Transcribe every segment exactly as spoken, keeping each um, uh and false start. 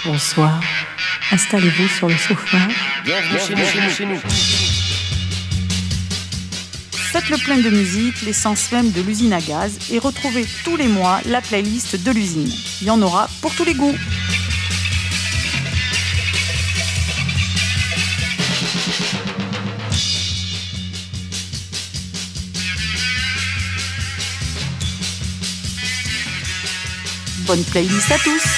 Bonsoir, installez-vous sur le sofa. Bienvenue chez nous, chez nous, chez nous. Faites le plein de musique, l'essence même de l'usine à gaz, et retrouvez tous les mois la playlist de l'usine. Il y en aura pour tous les goûts. Bonne playlist à tous.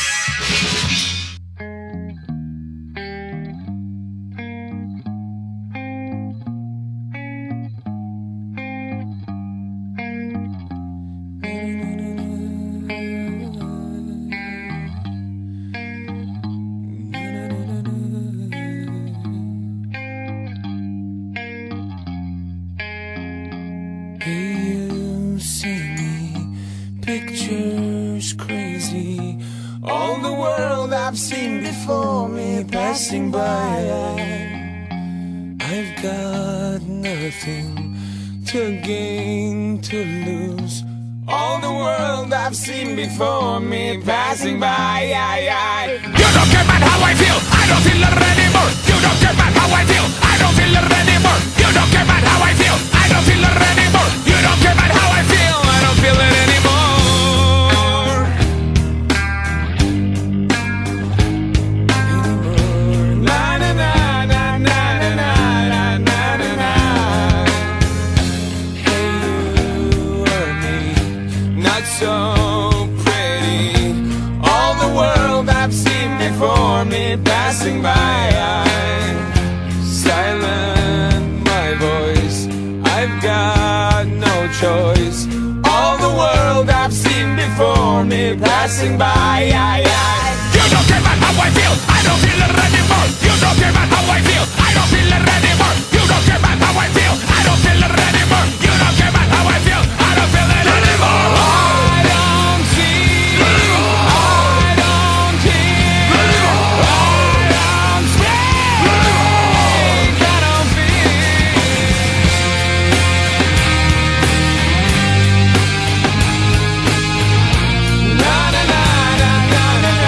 Passing by, I've got nothing to gain, to lose. All the world I've seen before me passing by. You don't care about how I feel, I don't feel it anymore. You don't care about how I feel, I don't feel it anymore. You don't care about how I feel, I don't feel it anymore. You don't care about how I feel, I don't feel it anymore. So pretty, all the world I've seen before me passing by. Silent my voice, I've got no choice. All the world I've seen before me passing by. You don't care about how I feel, I don't feel it anymore. You don't care about how I feel, I don't feel it anymore. You don't care about how I feel, I don't feel it anymore. You don't care about how I feel, I don't feel it anymore. Na na na na na na.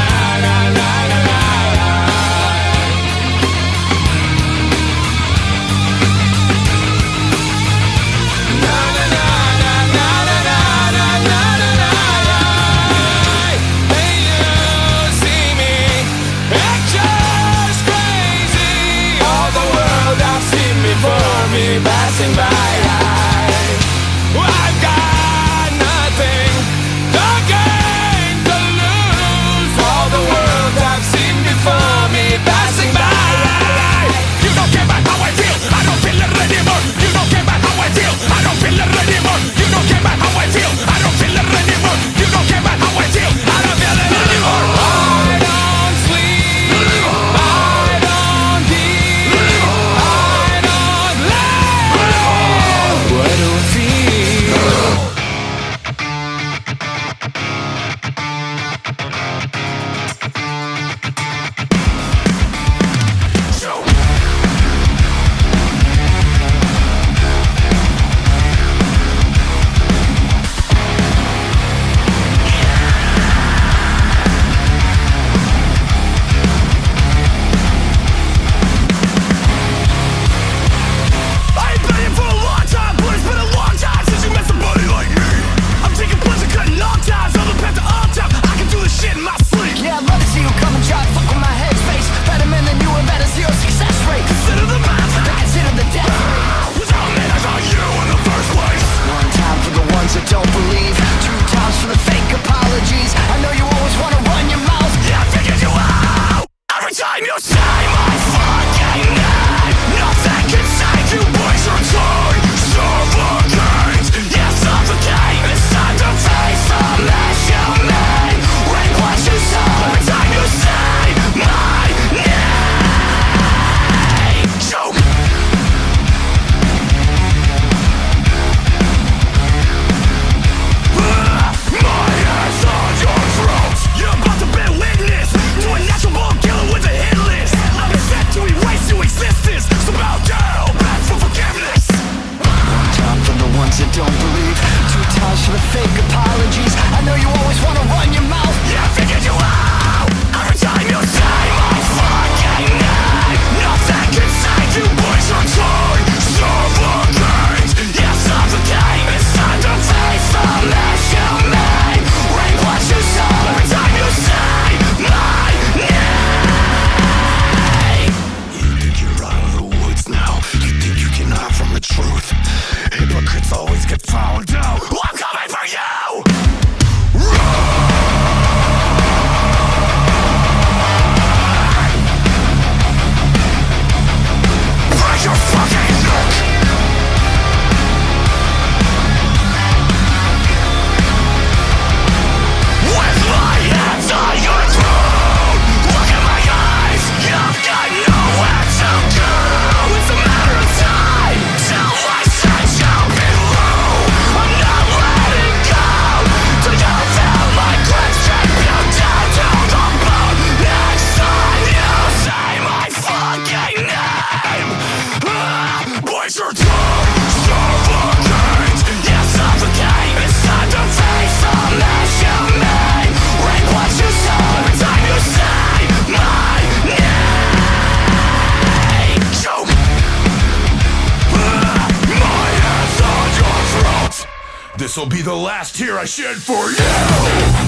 This'll be the last tear I shed for you.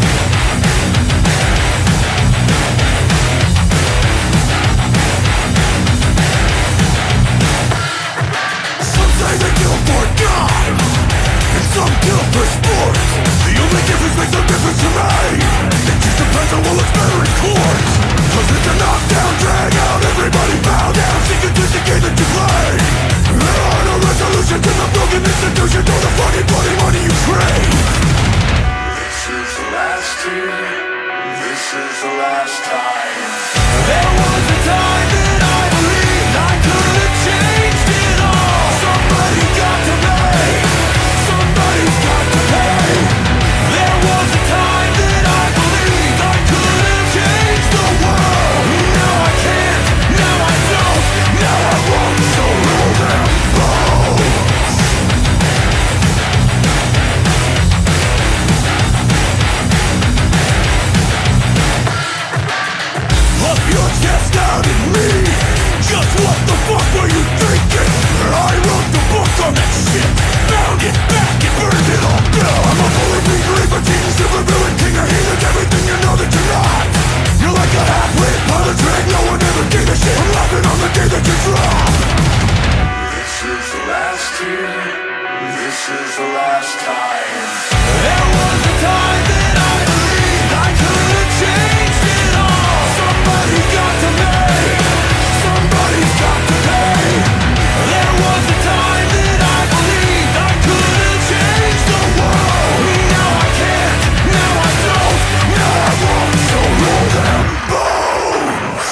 They kill for God, and some kill for sport. The only difference makes no difference to me. It just depends on what looks better in court. Cause it's a knockdown, drag out, everybody bow down. Seek and twist the game that you play. There are no resolutions to the broken institution or the fucking bloody money you crave. This is the last year. This is the last time. There was a time that I believed I could have changed it all. Somebody got to pay. Somebody's got to pay. There was a time that I believed I could have changed the world. Now I can't. Now I don't. Now I won't. So roll them bones. Up your chest out at me. Just what the fuck were you thinking? I wrote the book on that shit. Found it back and burned it all down. I'm a fully beat reaper, king, super villain, king of heathens. Everything you know that you're not. You're like a half-lit pilot train. No one ever gave a shit. I'm laughing on the day that you drop. This is the last year. This is the last time. There was a time that I believed I could have changed it all. Somebody's got to pay. Somebody's got to pay. There was a time that I believed I could have changed the world. Now I can't. Now I don't. Now I won't. So roll them bones.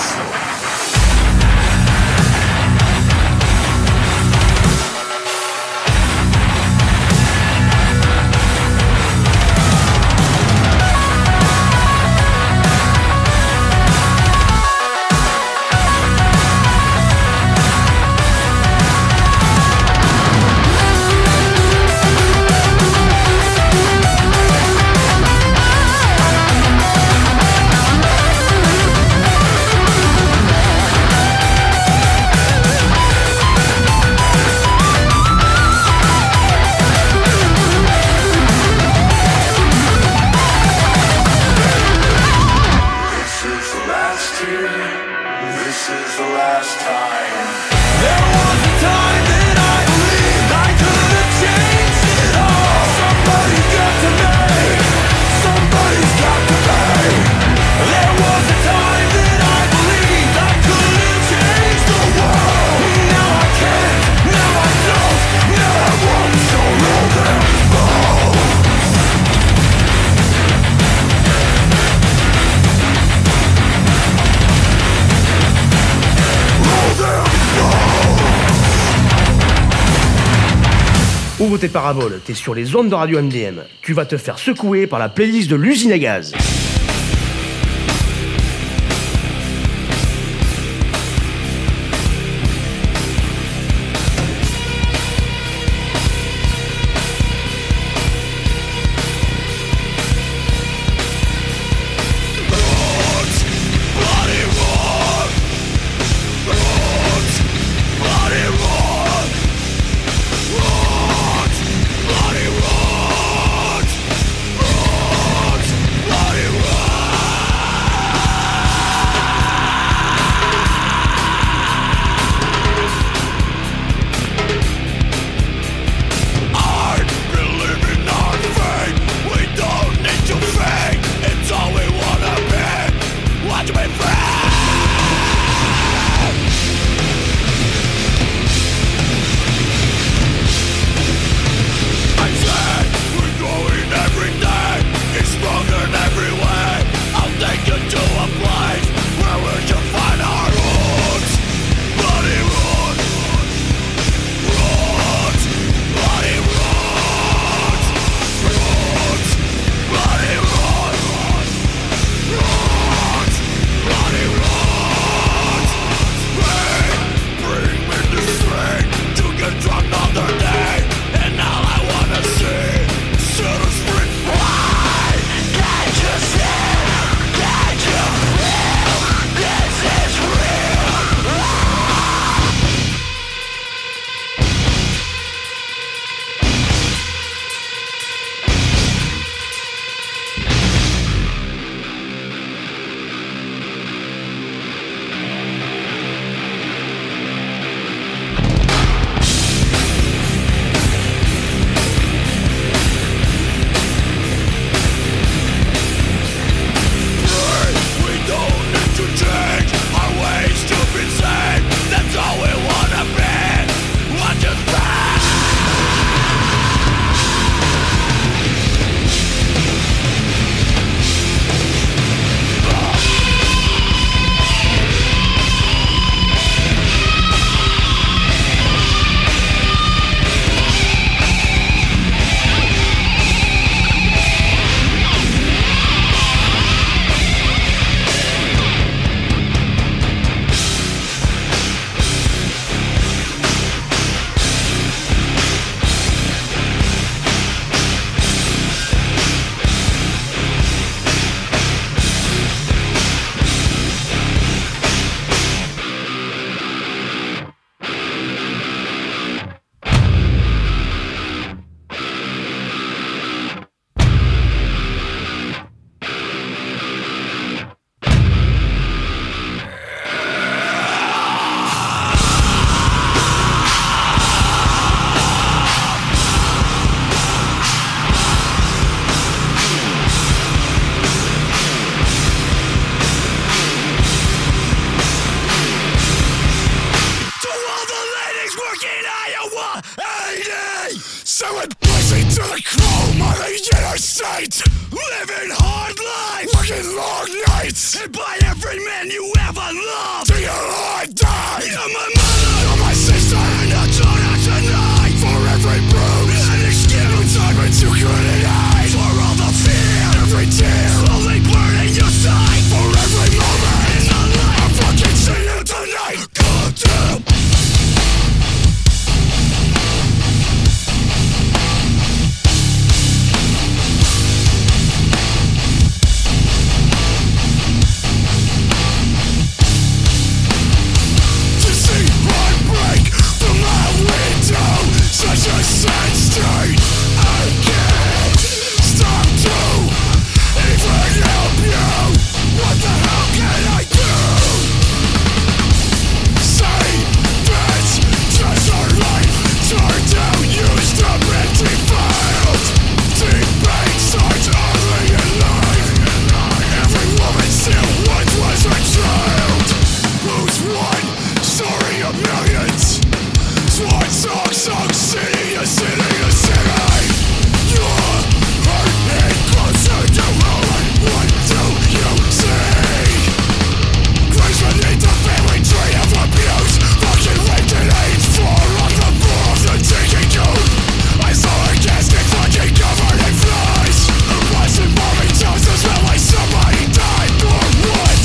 Ouvre tes paraboles, t'es sur les ondes de Radio M D M. Tu vas te faire secouer par la playlist de l'usine à gaz. Bloody state, living hard life, working long nights, and by every man you ever loved, till your heart died. You're my mother, you're my sister, and your daughter tonight. For every bruise and excuse, I've been too good at hide. For all the fear, every tear, slowly burning your sight. For every moment in the life, I'm fucking seeing you tonight. Goddamn. Such a sad state, I can't stop to even help you. What the hell can I do? Say that's just our life, turned out used up and defiled. Deep pain starts early in life. Every woman still once was a child. Who's one story of millions? Swan song, song, city to city to city. Your heart and closer to home. What do you see? Grace beneath the family tree of abuse. Fucking raped and hate for all the balls and taking you. I saw a casket fucking covered in flies. The plastic bombing toes that smell like somebody died or what?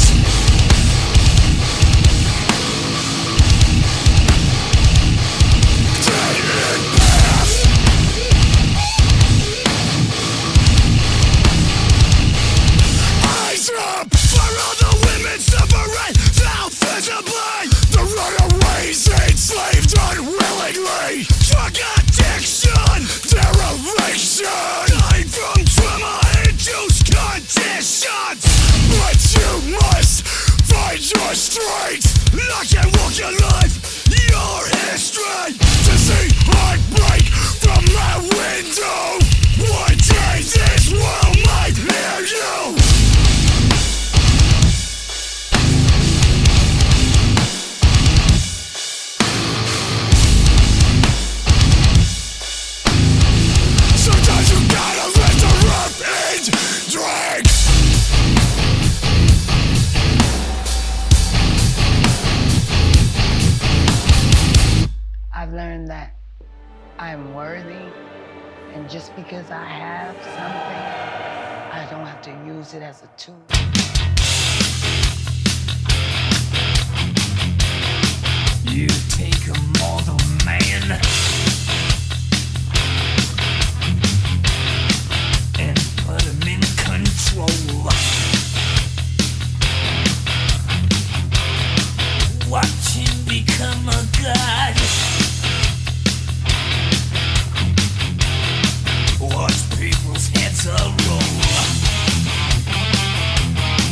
Suffering now visibly. The runaways enslaved unwillingly. Drug addiction, dereliction, dying from trauma-induced conditions. But you must find your strength. I can walk your life, your history. To see heartbreak from my window. One day this world might hear you. Sometimes you gotta let the rough end drag. I've learned that I'm worthy, and just because I have something, I don't have to use it as a tool. You take a mortal man and put him in control. Watch him become a god. Watch people's heads a roll.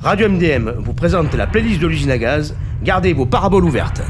Radio M D M vous présente la playlist de l'usine à gaz. Gardez vos paraboles ouvertes.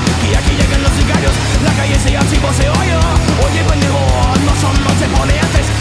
Se oye, oye pendejo, no son, no se pone antes.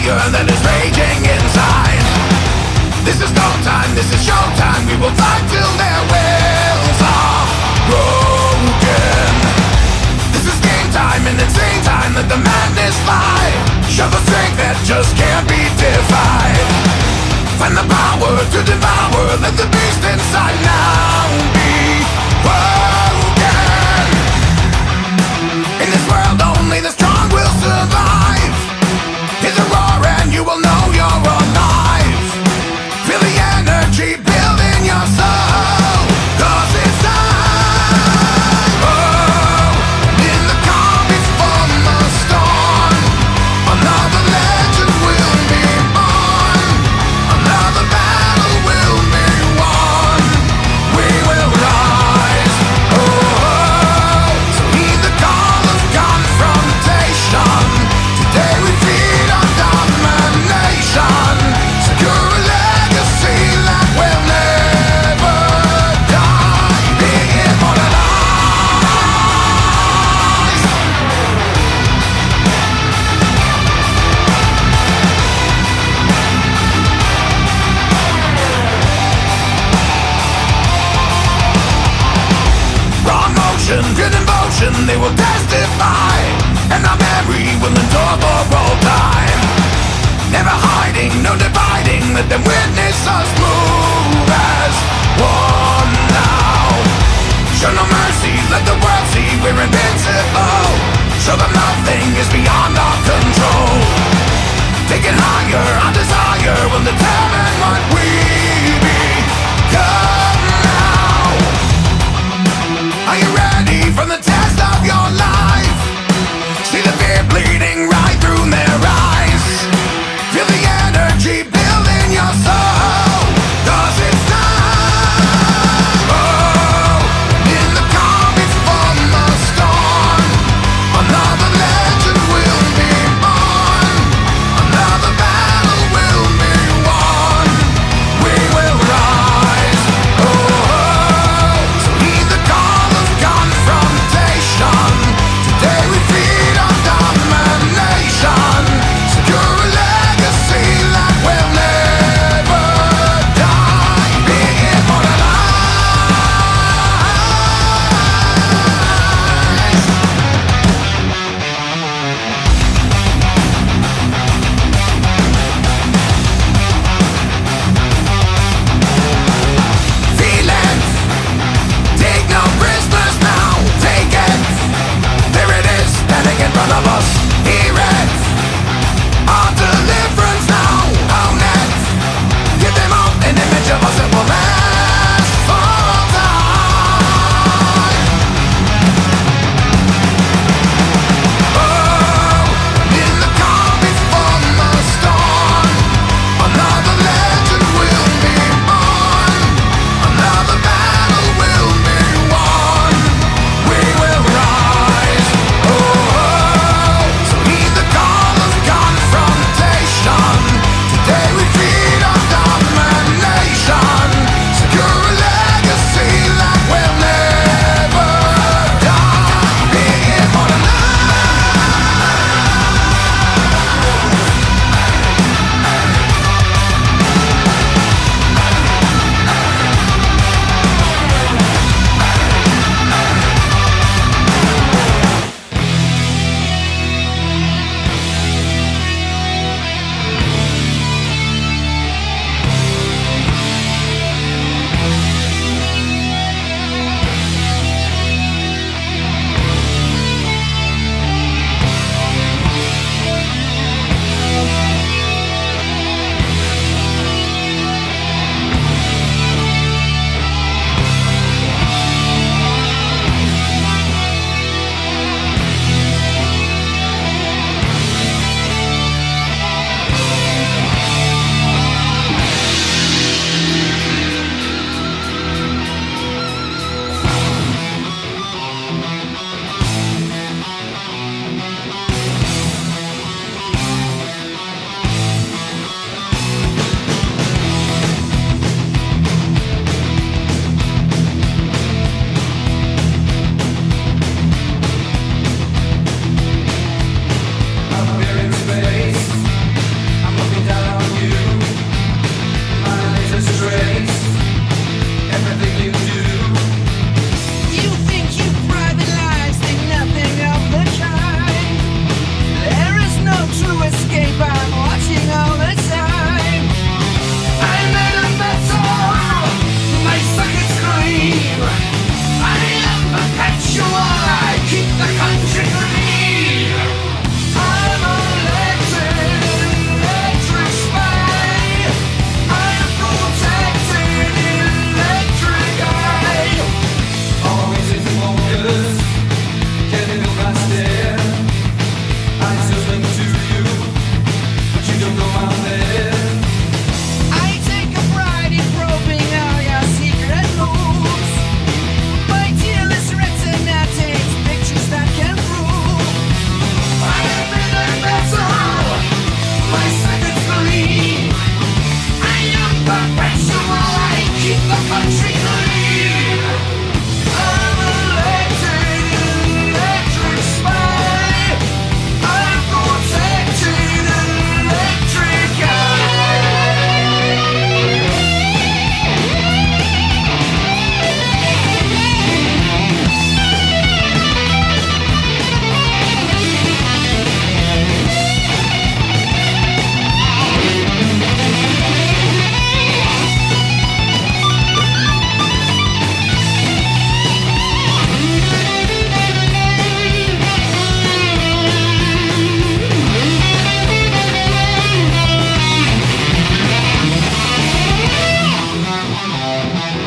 fire that is raging inside. This is no time, this is showtime. We will fight till their wills are broken. This is game time and insane time. Let the madness fly. Show the strength that just can't be defied. Find the power to devour. Let the beast inside now be broken. In this world only the strong will survive. Hear the roar and you will know you're alive. Feel the energy build in your soul, 'cause it's time. Oh, in the calm before the storm, another legend will be born. Another battle will be won. We will rise. Oh, so heed the call of confrontation. Today we feed on domination. Secure a legacy that will never die. Be immortalized. Raw motion, good emotion, they will testify. And our memory will endure for all time. Never hiding, no dividing. Let them witness us move as one now. Show no mercy, let the world see we're invincible. Show them nothing is beyond our control. Taking higher, our desire will determine what we become now. Are you ready for the test of your life? See the fear bleeding right through their eyes. Feel the energy build in your soul,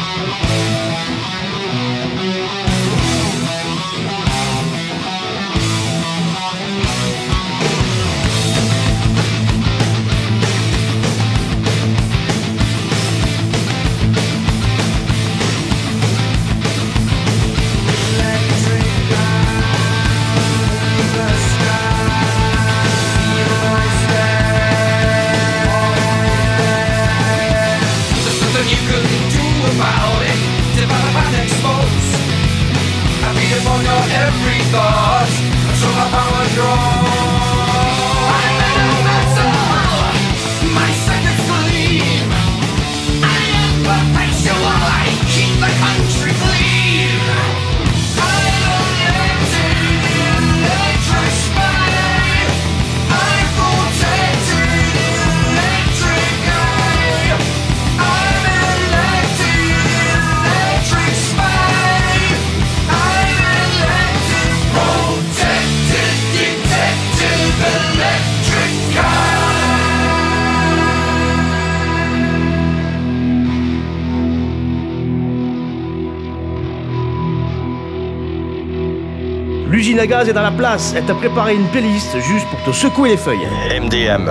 L'usine à gaz est dans la place, elle t'a préparé une playlist juste pour te secouer les feuilles. M D M.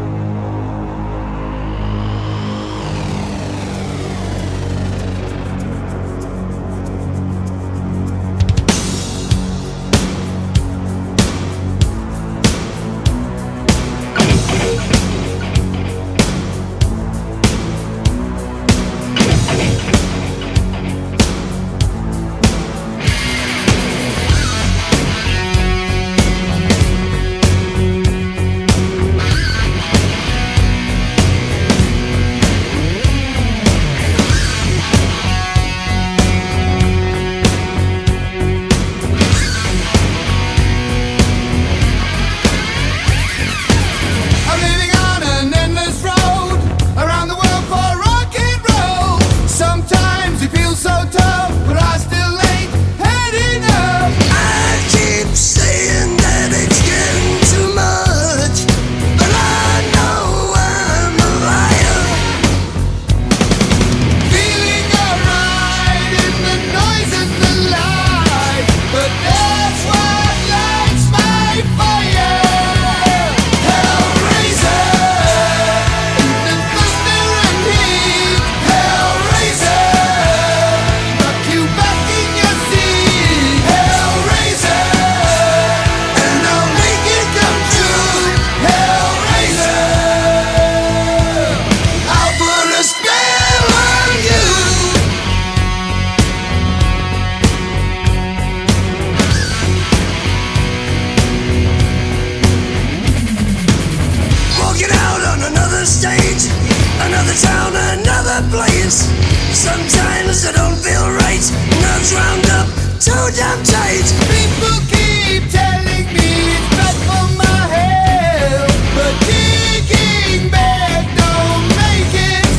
Sometimes I don't feel right. Nerves round up too damn tight. People keep telling me it's bad for my health, but kicking back don't make it.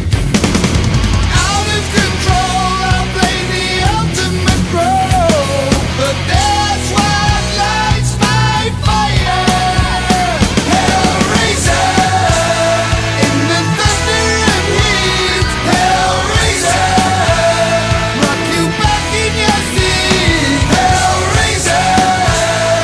Out of control, I'll play the ultimate role, but that's what lights my fire. Hellraiser, in the thunder and heat. Hellraiser, rock you back in your seat. Hellraiser.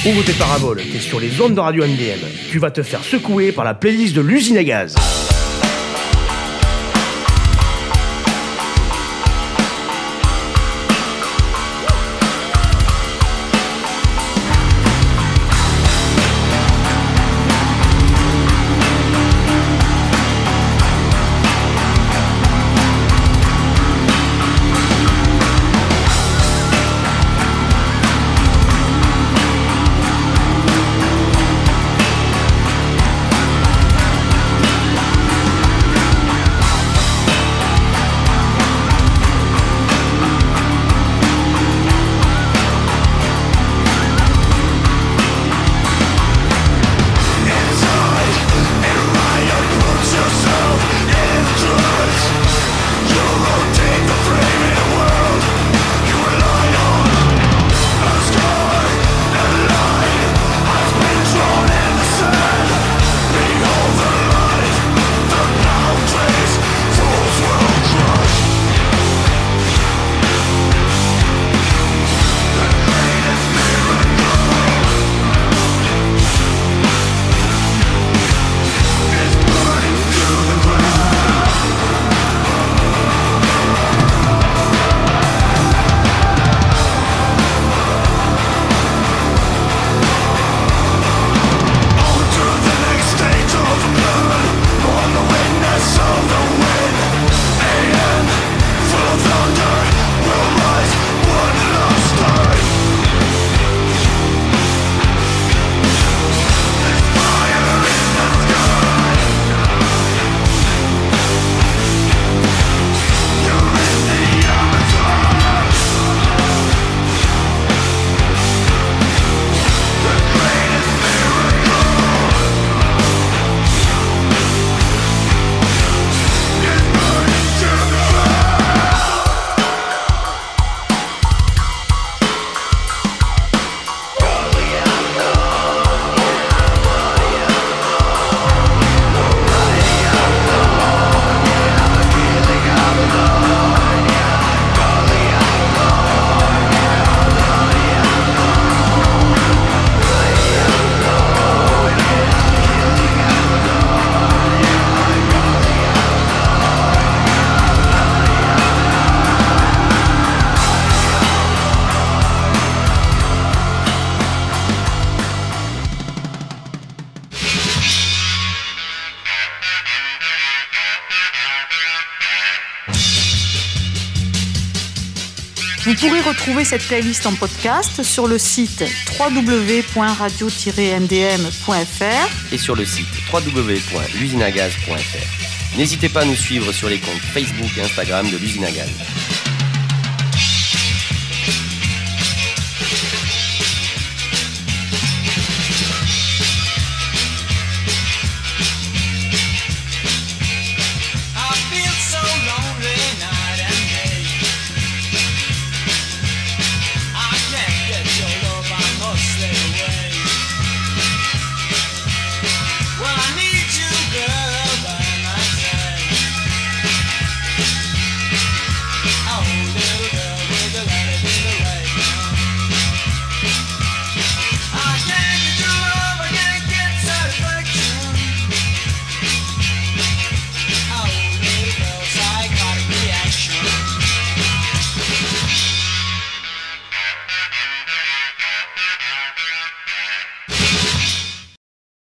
Ouvre tes paraboles, t'es sur les ondes de Radio M D M. Tu vas te faire secouer par la playlist de l'usine à gaz. Vous pourrez retrouver cette playlist en podcast sur le site w w w point radio tiret m d m point f r et sur le site w w w point l'usine à gaz point f r. N'hésitez pas à nous suivre sur les comptes Facebook et Instagram de l'usine à gaz. I've been